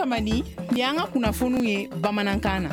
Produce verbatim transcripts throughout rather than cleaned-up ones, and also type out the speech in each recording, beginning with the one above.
Tamani ni an ka kunnafoniw ye bamanankan na.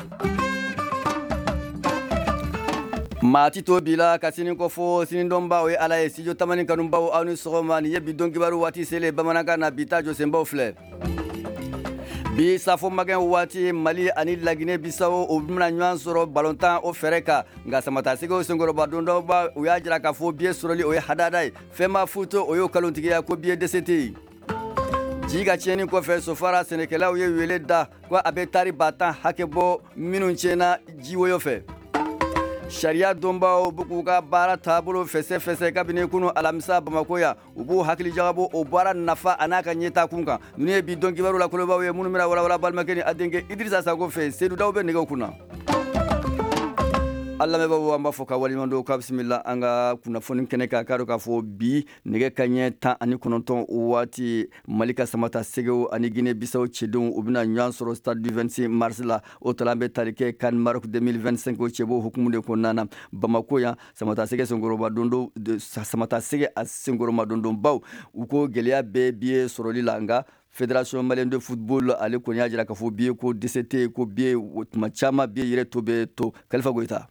Maati to bila ka sini ko fo sini domba o ala ye studio Tamani kanumba o anu sogoma ni ye bidon kibaru wati sele bamanankan na bita jo sembo fle. Bi safo magen wati Mali ani Lagine Bissau o bimna nyan soro balontan o fereka nga samata sigo sengoro badondo ba o ya jira ka fo bie soroli o hadadai fema futo o yo kalontigi ya ko bie deseti. Jiga cheni ko fe sofara senekela o ye wele da kwa abetari batan hakebo minun chena jiwo yo fe. Sharia domba o buku ka bara tabulo fese fese kabine kuno alamisa Bamakoya ubu hakili jagabo o bara nafa anaka nyeta kunka nune bi donki baru la koloba we munu mira wala wala balmakeni adenge Idrissa Sago fe sedu dawbe nega kuna Allah me babu amba foka wali mando ka bismillah anga kuna fonin keneka karo ka fo bi nege kanye ta ani kononton wati Malika Samata Segou ani Guinée Bissau chedon ubina nyansoro stade du vingt-six mars la o talambe talike kan Maroc deux mille vingt-cinq o chebo hukumu de konana Bamako ya Samata Sege songoro madondo Samata Sege asengoro madondo baw uko gelea be bie soroli langa Fédération Malienne de Football ale konya jira ka fo bie ko D C T ko bie machama bie yire tobe to Khalifa Goita.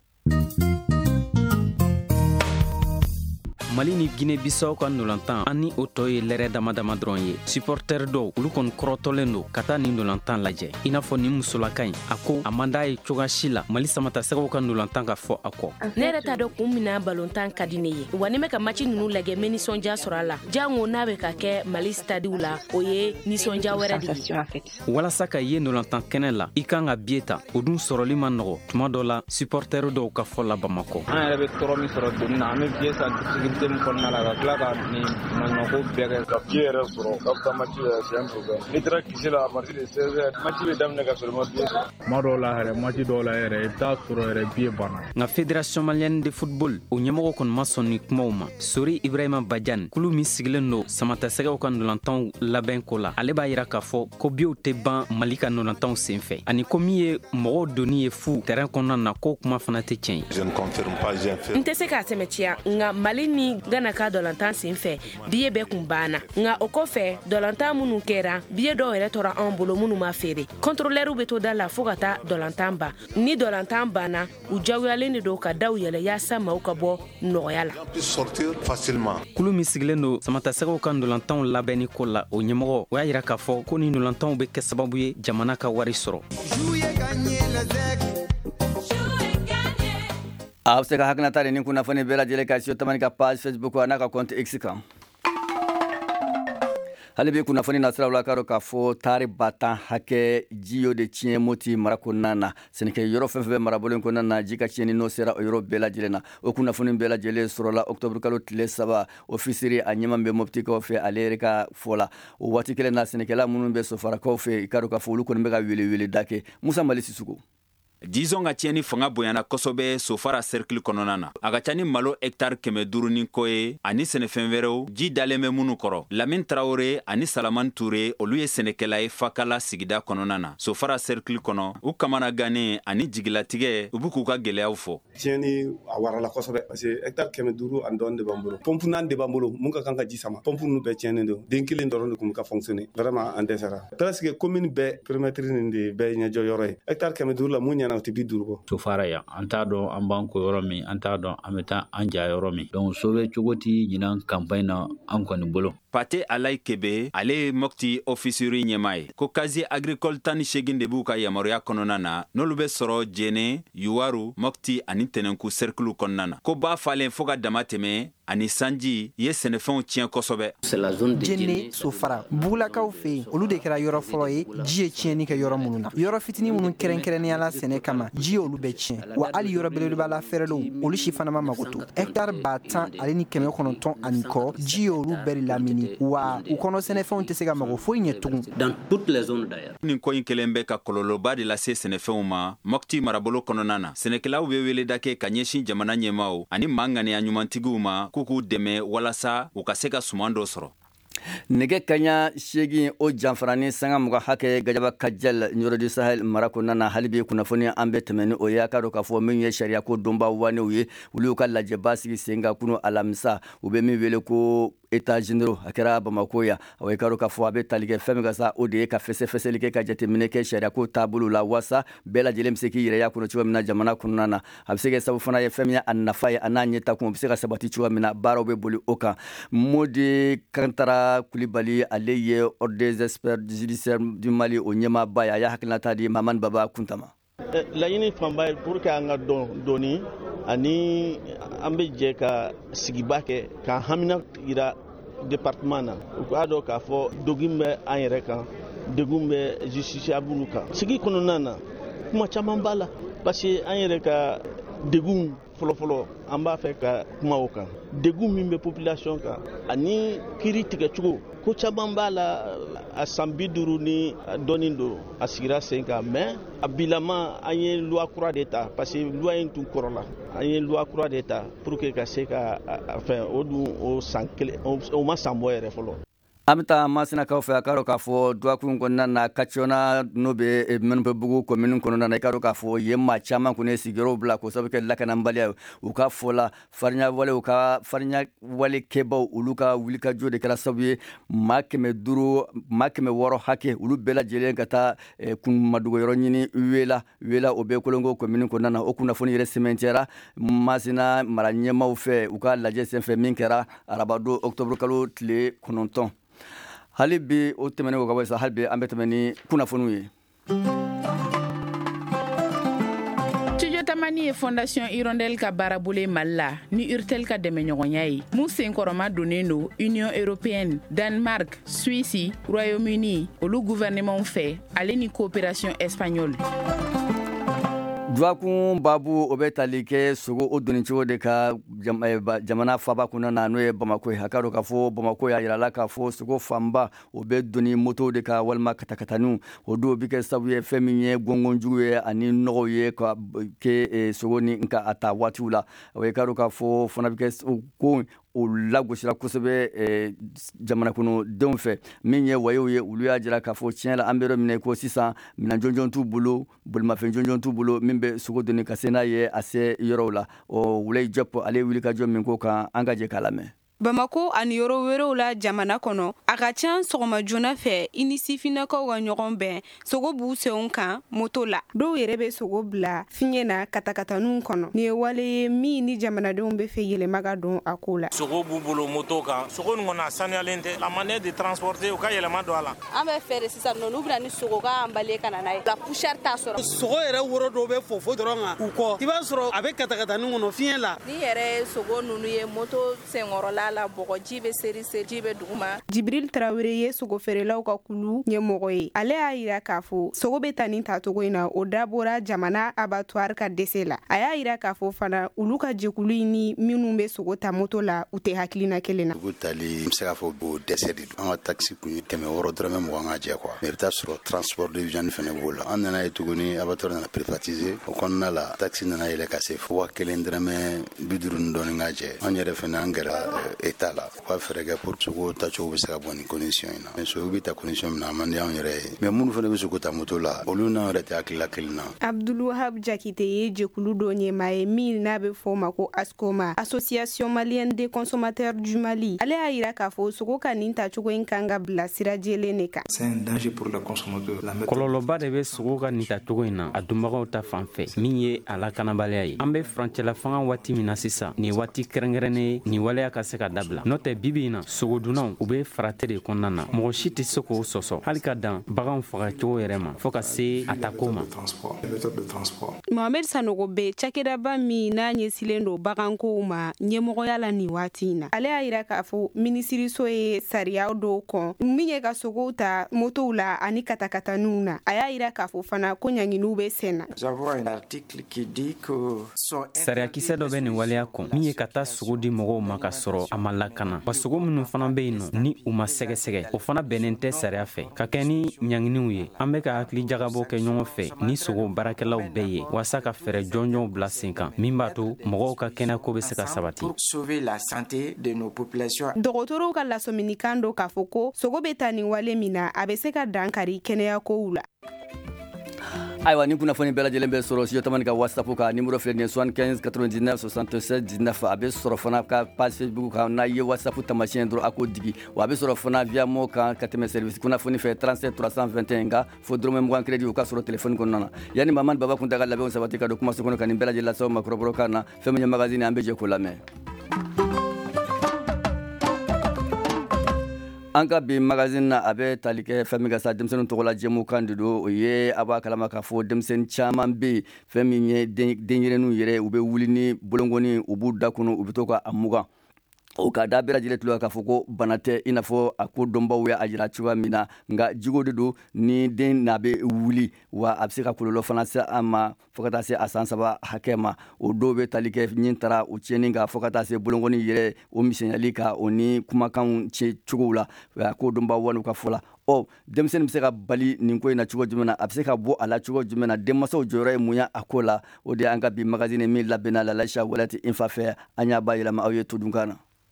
Mali ni Guinée Bissau kan nolantan ani otoye lere dama dama dron ye supporter do ulu kon krotolendo kata ni nolantan laje ina fo ni musulakan ako amanda ye chogashila Mali Samata Segou kan nolantan ka fo ako nere ta do kumina balontan kadine ye wani me ka match nunu lage meni sonja sorala jango na be ka ke Mali stade ula oye ni sonja wera di wala saka ye nolantan kenela ikanga bieta odun soroli manno tuma dola supporter do ka fo la Bamako an rebe toromi soro dunna ame biesa dem konna la claga ni manoko bega ka fiere soro ka match sempre litra kisela a partir de seize heures match be damne ka soro match madola hare match dola ere ta soro ere bie bana na Fédération Malienne de Football o nyamo kon masoni kmoma Sori Ibrahima Badiane kulu mi sigleno Samata Segou kan lantan laben kola ale ba yira ka fo ko bio te ban Malika no lantan senfe ani komiye mo doni e fu terrain konna na ko kuma fana te tien je ne confirme pas j'ai fait ntese ka semetia nga Malini gana ka dolantan sinfe biye be kumbana nga okofe dolantan munu kera biye do ere tora ambolo munu ma fere contrôleur be to dala fogata dolantan ba ni dolantan bana u jawale ni do ka daw yele ya sama u ka bo noyala sortir facilement kulu misigileno Samata Segou kan dolantan labeni kola o nyemo wa yira ka fo ko ni dolantan be ke sababu ye jamana ka wari soro Abseka hakna tare ni kuna fani bela jele ka sio Tamani ka page Facebook ana ka compte X kan halibi kuna fani nasra wala karo ka fo tare batan hake jiyo de chien moti marako nana senike yoro fenfe marabolen ko nana jika chien no sera yoro bela jele na o kuna fani bela jele sorola octobre kalo tile saba ofisiri anyama be mopti ko fe alerika fola o wati kele na senike la munun be sofara ko fe karo ka fo lu ko be ka wele wele dake Musa Malisi Suko Dizon ga tieni fanga boyana kosobe sofara cercle kononana aga chani malo hectare keme duru ni koye ani senefenvereo ji daleme munu koro Lamine Traoré ani Salaman Touré oluye senekela e fakala sigida kononana sofara cercle kono u kamana gane ani jigilatige ubuku ka gelea ufo tieni awara kosobe parce que hectare keme duru andon de bambolo pompe nan de bambolo munka kanka ji sama pompe nu be tieni do denkile ndoro ko ka fonctionner vraiment en desera presque commune be permettre ni be nya joyoro hectare keme duru la munya na tibi durgo so fara ya anta don an banko yoromi anta don ameta anja yoromi donc sobe chogoti nyinan campagne an ko ni bolo Pate Alay Kebe ale mokti ofisiri nyemai ko kazi agricole tani shegin de buka yamoria kononana nolube soro jene yuwaru mokti ani tenenku cercle kononana ko ba falen foga damateme ani sanji ye senefon tien kosobe c'est la zone de jene sofara bula kaufe olu de kera yoro floye jie tieni ka yoro mununa yoro fitini munun keren keren yala sene kama jie olu be tien wa ali yoro bele bala ferelo olu shifana mama goto hectare batan ali ni keme kononton aniko jie olu beri lamini wa u kono senefon te sega mago fo nyetung dans toutes les zones d'ailleurs ni ko inkelembe ka kololo ba de la senefon ma mokti marabolo kononana senekela ubewele dake kanyeshi jamana nyemao ani mangane anyumantiguma kuku deme walasa ukaseka sumando soro nege kanya shegi o janfarani sanga muga hake gajaba kajal nyoro du Sahel marako nana halibi kuna foni ambe temeni o yakaro ka fo menye sharia ko domba wane uye ulu ka laje basi senga kuno alamsa ube mi wele ko états généraux a kɛra Bamako ya o karo ka fɔ a bɛ tali kɛ fɛn min ka sa o de ye ka fɛsɛfɛsɛli kɛ ka jateminɛ kɛ sariya ko taabolo la wasa bɛɛ lajɛlen bɛ se k'i yɛrɛ y'a kɔnɔ cogo min na jamana kɔnɔna na a bɛ se kɛ sabu fana ye fɛn min ye a nafa ye a n'a ɲɛtakun o bɛ se ka sabati cogo min na baaraw bɛ boli o kan Modi Kantara Kulibali ale ye ordre des experts judiciaires du Mali o ɲɛmaaba ye a y'a hakilinata di Mamani Baba Kuntama. Laɲini fanba ye pour que an ka dɔn dɔɔni ani an bɛ jɛ ka sigiba kɛ ka hamina yira département na u k'a dɔn k'a fɔ degun bɛ an yɛrɛ kan degun bɛ justiciable kan sigi kɔnɔna na kuma caman b'a la parce que an yɛrɛ ka degun fɔlɔfɔlɔ an b'a fɛ ka kuma o kan degun min bɛ population kan ani kiiri tigɛcogo ko caman b'a la a san bi duuru ni dɔɔnin don a sigira sen kan mais a bilama an ye loi kura de ta parce que loi in tun kɔrɔla an ye loi kura de ta pour que ka se ka fɛn o dun o san kelen o ma san bɔ yɛrɛ fɔlɔ. An bɛ taa Masinakaw fɛ a k'a dɔn k'a fɔ duwakun kɔnɔna na Kacɔna n'o bɛ Mɛnɛnbugu commune kɔnɔna na i k'a dɔn k'a fɔ yen maa caman kɔni ye sigiyɔrɔw bila k'o sababu kɛ lakanabaliya ye u ka fɔ la farinya wale u ka farinya wale kɛbaw olu ka wulikajɔ de kɛra sababu ye maa kɛmɛ duuru maa kɛmɛ wɔɔrɔ hakɛ olu bɛɛ lajɛlen ka taa kunmadogo yɔrɔ ɲini Wela Wela o bɛ Kolongo commune kɔnɔna na o kunnafoni yɛrɛ sɛmɛntiyara Masina mara ɲɛmaaw fɛ u ka lajɛ senfɛ min kɛra arabadon octobre kalo tile kɔnɔntɔn. Hali bi o tɛmɛnen o ka bɔ sa hali bi an bɛ tɛmɛ ni kunnafoniw ye. Studio Tamani ye Fondation Hirondelle ka baarabolo ye Mali la ni Urtel ka dɛmɛɲɔgɔnya ye mun senkɔrɔma donnen don Union Européenne, Danemark, Suisse, Royaume-Uni olu gouvernement fɛ ale ni coopération espagnole. Duwakun babu o bɛ tali kɛ sogo o donni cogo de ka jamana faba kɔnɔna na n'o ye Bamako ye a ka dɔn k'a fɔ Bamako y'a yira la k'a fɔ sogo fanba o bɛ donni moto de ka walima katakataniw o don bɛ kɛ sababu ye fɛn min ye gɔngɔnjugu ye ani nɔgɔw ye ka kɛ sogo ni ka a ta waatiw la o ye ka dɔn k'a fɔ fana bɛ kɛ ko o lagosira kosɛbɛ jamana kɔnɔ denw fɛ min ye wayew ye olu y'a jira k'a fɔ tiɲɛ la an bɛ yɔrɔ minɛ ko sisan minɛn jɔnjɔn t'u bolo bolimafɛn jɔnjɔn t'u bolo min bɛ sogo donni ka se n'a ye a se yɔrɔw la o Wulayi Jɔp ale wuli ka jɔ min ko kan an ka jɛ k'a lamɛn. Bamako ani yɔrɔ wɛrɛw la jamana kɔnɔ a ka ca sɔgɔma joona fɛ i ni sifinnakaw ka ɲɔgɔn bɛn sogo b'u senw kan moto la dɔw yɛrɛ bɛ sogo bila fiɲɛ na katakataninw kɔnɔ nin ye wale ye min ni jamanadenw bɛ fɛ yɛlɛma ka don a ko la. Sogo b'u bolo moto kan sogo nin kɔni a sanuyalen tɛ la manière de transporter u ka yɛlɛma don a la. An bɛ fɛɛrɛ sisan nɔ n'u bɛna ni sogo ka emballé ka na n'a ye la poussière t'a sɔrɔ. Sogo yɛrɛ woro dɔw bɛ fofo dɔrɔn kan u kɔ i b'a sɔrɔ a bɛ katakatanin kɔnɔ fiɲɛ la. Ni yɛrɛ sogo ninnu ye moto senkɔrɔla la bɔgɔji bɛ seri seri bɛ duguma. Jibril Traoré ye sogo feerelaw ka kulu ɲɛmɔgɔ ye ale y'a yira k'a fɔ sogo bɛ taa nin tacogo in na o dabɔra jamana abattoir ka dɛsɛ la a y'a yira k'a fɔ fana olu ka jɛkulu ni minnu bɛ sogo ta moto la u tɛ hakilina kelen na. Sogo tali n bɛ se k'a fɔ o dɛsɛ de don an ka taxi kun ye kɛmɛ wɔɔrɔ dɔrɔmɛ mugan ka jɛ quoi mais i bɛ taa sɔrɔ transport de viande fana b'o la an nana ye tuguni abattoir nana privatiser o kɔnɔna la taxi nana yɛlɛ ka se fo wa kelen dɔrɔmɛ bi duuru ni dɔɔnin ka jɛ an yɛrɛ fana an kɛra état la u ka fɛɛrɛ kɛ pour sogo tacogo bɛ se ka bɔ ni condition in na mais sogo bɛ ta condition min na a man di anw yɛrɛ ye mais minnu fana bɛ sogo ta moto la olu n'anw yɛrɛ tɛ hakilila kelen na. Abdulwahab Jakite ye jɛkulu dɔ ɲɛmaa ye min n'a bɛ fɔ o ma ko ASCOMA Association Malienne des Consommateurs du Mali ale y'a yira k'a fɔ sogo ka nin tacogo in kan ka bila sira jɛlen de kan. C'est un danger pour le consommateur. Kɔlɔlɔba de bɛ sogo ka nin tacogo in na a dunbagaw ta fan fɛ min ye a lakanabaliya ye an bɛ furancɛla fanga waati min na sisan nin waati kɛrɛnkɛrɛnnen ye nin waleya ka se ka dabila n'o tɛ bibi in na sogo dunnaw u bɛ farate de kɔnɔna na mɔgɔ si tɛ se k'o sɔsɔ hali ka dan baganw fagacogo yɛrɛ ma fɔ ka se a tako ma. Mohamed Sanogo bɛ cakɛdaba min n'a ɲɛsilen don bagankow ma ɲɛmɔgɔya la nin waati in na ale y'a yira k'a fɔ minisiriso ye sariya dɔw kɔn min ye ka sogow ta motow la ani katakataninw na a y'a yira k'a fɔ fana ko ɲanginiw bɛ sen na. Sariyakisɛ dɔ bɛ nin waleya kɔn min ye ka taa sogo di mɔgɔw ma ka sɔrɔ a ma lakana wa sogo minnu fana bɛ yen nɔ ni u ma sɛgɛsɛgɛ o fana bɛnnen tɛ sariya fɛ ka kɛ ni ɲanginiw ye an bɛ ka hakili jagabɔ kɛ ɲɔgɔn fɛ ni sogo baarakɛlaw bɛɛ ye walasa ka fɛɛrɛ jɔnjɔnw bila sen kan min b'a to mɔgɔw ka kɛnɛyako bɛ se ka sabati. Dɔgɔtɔrɔw ka lasɔminikan don k'a fɔ ko sogo bɛ taa nin wale min na a bɛ se ka dankari kɛnɛyakow la. ayiwa nin kunnafoni bɛɛ lajɛlen bɛ sɔrɔ studio tamani ka whatsapp ka numéro filɛ nin ye soixante-quinze quatre-vingt-dix-neuf soixante-sept dix-neuf a bɛ sɔrɔ fana ka page facebook kan n'a ye whatsapp tamasiyɛn dɔrɔn a k'o digi wa a bɛ sɔrɔ fana via mo kan ka tɛmɛ service kunnafoni fɛ trente-sept trois cent vingt et un nka fo dɔrɔmɛ mugan crédit o ka sɔrɔ telefɔni kɔnɔna na yanni mamadu baba kunta ka labɛnw sabati ka don kumaso kɔnɔ ka nin bɛɛ lajɛlen lasaw ma kɔrɔbɔrɔ kan na fɛn min ye magazine an bɛ jɛ k'o lamɛn. an ka bi magazine na a bɛ tali kɛ fɛn min ka sa denmisɛnnin tɔgɔ la jɛmu kan de don o ye a b'a kalama k'a fɔ denmisɛnnin caman bɛ yen fɛn min ye denyɛrɛninw yɛrɛ u bɛ wuli ni bolongoni u b'u da kɔnɔ u bɛ to ka a mugan o ka da bɛɛ lajɛlen tulo k'a fɔ ko bana tɛ i n'a fɔ a ko dɔnbaw y'a jira cogoya min na nka jigo de don ni den n'a bɛ wuli wa a bɛ se ka kɔlɔlɔ fana se an ma fo ka taa se a san saba hakɛ ma o dɔw bɛ tali kɛ ɲin taara o tiɲɛni kan fo ka taa se bolongoni yɛrɛ o misɛnyali kan o ni kumakanw tiɲɛ cogow la a ko dɔnbaw waliw ka fɔ la ɔ denmisɛnnin bɛ se ka bali nin ko in na cogo jumɛn na a bɛ se ka bɔ a la cogo jumɛn na denmansaw jɔyɔrɔ ye mun ye a ko la o de y'an ka bi magazine min labɛnna la Layicha Walati Infa fɛ an y'a bayɛlɛma aw ye tudunkan na.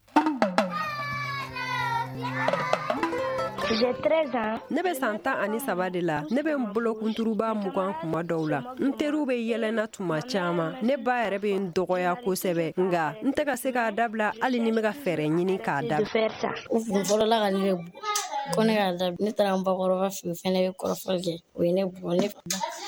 J'ai treize ans. Ne bɛ san tan ani saba de la. Ne bɛ n bolo kunturuba mugan kuma dɔw la. N teriw bɛ yɛlɛnna tuma caman. Ne ba yɛrɛ bɛ n dɔgɔya kosɛbɛ. Nka n tɛ ka se k'a dabila hali ni n bɛ ka fɛɛrɛ ɲini k'a dabila. U kun fɔlɔla ka ne bu ko ne k'a dabila. Ne taara n bakɔrɔba fɛ yen o fɛnɛ bɛ kɔrɔfɔli kɛ. O ye ne bugɔ. Ne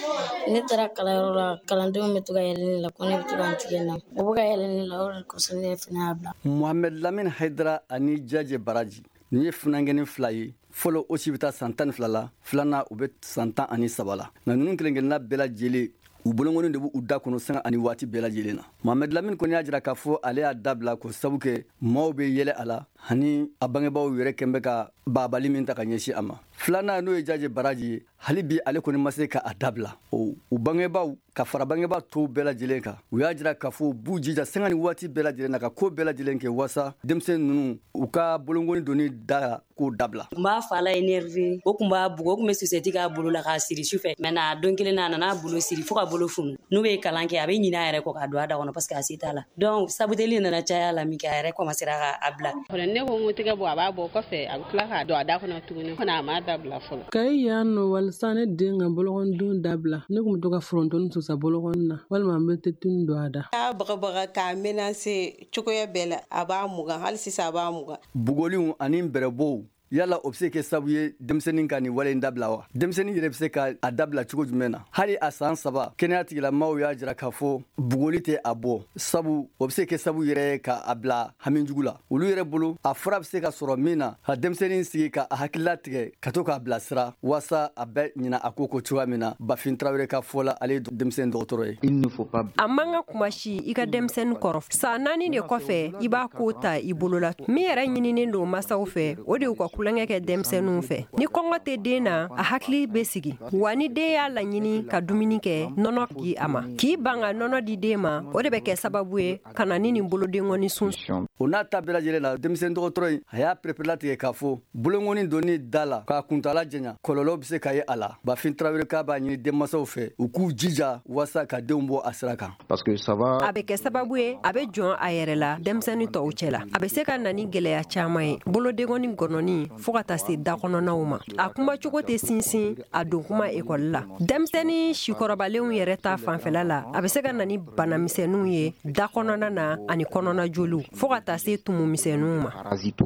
ne taara kalanyɔrɔ la kalandenw bɛ to ka yɛlɛ ne la ko ne bɛ to ka n tigɛ na. O bɛ ka yɛlɛ ne la o de kosɔn ne fɛnɛ y'a bila. Mohamed Lamine Haidara ani Jaje Baraji nin ye funangɛni fila ye. Fɔlɔ o si bɛ taa san tan ni fila la filanan u bɛ san tan ani saba la nka ninnu kelen-kelenna bɛɛ lajɛlen u bolongoni de b'u da kɔnɔ sanga ani waati bɛɛ lajɛlen na. Mohamed Lamine kɔni y'a jira k'a fɔ ale y'a dabila ko sabu kɛ maaw bɛ yɛlɛ a la ani a bangebaaw yɛrɛ kɛn bɛ ka babali min ta ka ɲɛsin a ma. Filanan n'o ye Jaje Baraji ye hali bi ale kɔni ma se k'a dabila o u bangebaaw ka fara bangebaa tɔw bɛɛ lajɛlen kan u y'a jira k'a fɔ u b'u jija sanga ni waati bɛɛ lajɛlen na ka ko bɛɛ lajɛlen kɛ walasa denmisɛnnin ninnu u ka bolongoni donni da k'o dabila. N b'a fa la énervé o kun b'a bugo o kun bɛ susɛti k'a bolo la k'a siri sufɛ maintenant don kelen na a nana bolo siri fo ka bolo funu n'u bɛ kalan kɛ a bɛ ɲinɛ a yɛrɛ kɔ k'a don a da kɔnɔ parce que a se t'a la donc sabuteli nana caya la min kɛ a yɛrɛ commencera k'a bila. Ne ko n ko tɛgɛ bɔ a b'a bɔ kɔfɛ a bɛ tila k'a don a da kɔnɔ tuguni fana a m'a dabila fɔlɔ. Kayi yan nɔ walisa ne den ka bolokɔnidon dabila ne kun bɛ to ka forontoni susa bolokɔni na walima n bɛ tɛtuni don a da. K'a bagabaga k'a menacer cogoya bɛɛ la a b'a mugan hali sisan a b'a mugan. Bugɔliw ani bɛrɛbɔw yala o bɛ se kɛ sabu ye denmisɛnnin ka nin wale in dabila wa denmisɛnnin yɛrɛ bɛ se ka a dabila cogo jumɛn na hali a san saba kɛnɛya tigilamaaw y'a jira k'a fɔ bugɔli tɛ a bɔ sabu o bɛ se kɛ sabu yɛrɛ ye ka a bila hamijugu la olu yɛrɛ bolo a fura bɛ se ka sɔrɔ min na ka denmisɛnnin sigi ka a hakilila tigɛ ka to k'a bilasira walasa a bɛ ɲina a ko ko cogoya min na Bafin Tarawele ka fɔ la ale ye denmisɛnnin dɔgɔtɔrɔ ye. A man ka kuma si i ka denmisɛnnin kɔrɔ san naani de kɔfɛ i b'a ko ta i bolo la min yɛrɛ ɲininen don masaw fɛ o de y'u ka kulonkɛ kɛ denmisɛnninw fɛ ni kɔngɔ tɛ den na a hakili bɛ sigi wa ni den y'a laɲini ka dumuni kɛ nɔnɔ di a ma k'i ban ka nɔnɔ di den ma o de bɛ kɛ sababu ye ka na ni nin bolodengɔni sun. O n'a ta bɛɛ lajɛlen la denmisɛnnin dɔgɔtɔrɔ in a y'a perepere latigɛ k'a fɔ bolongoni donni da la k'a kuntala janya kɔlɔlɔ bɛ se ka ye a la Bafin Tarawele k'a b'a ɲini denmansaw fɛ u k'u jija walasa ka denw bɔ a sira kan. Parce que ça va. A bɛ kɛ sababu ye a bɛ jɔn a yɛrɛ la denmisɛnnin tɔw cɛ la a bɛ se ka na ni gɛlɛya caman ye bolodengɔni gɔnɔni fo ka taa se dakɔnɔnaw ma a kuma cogo tɛ sinsin a don kuma ekɔli la denmisɛnnin sikɔrɔbalenw yɛrɛ ta fanfɛla la a bɛ se ka na ni banamisɛnninw ye dakɔnɔna na ani kɔnɔna joliw fo ka taa se tumumisɛnninw ma.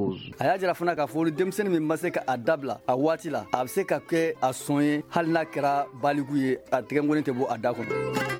A y'a jira fana k'a fɔ denmisɛnnin min ma se ka a dabila a waati la a bɛ se ka kɛ a sɔn ye hali n'a kɛra baliku ye a tɛgɛnkɔni tɛ bɔ a da kɔnɔ.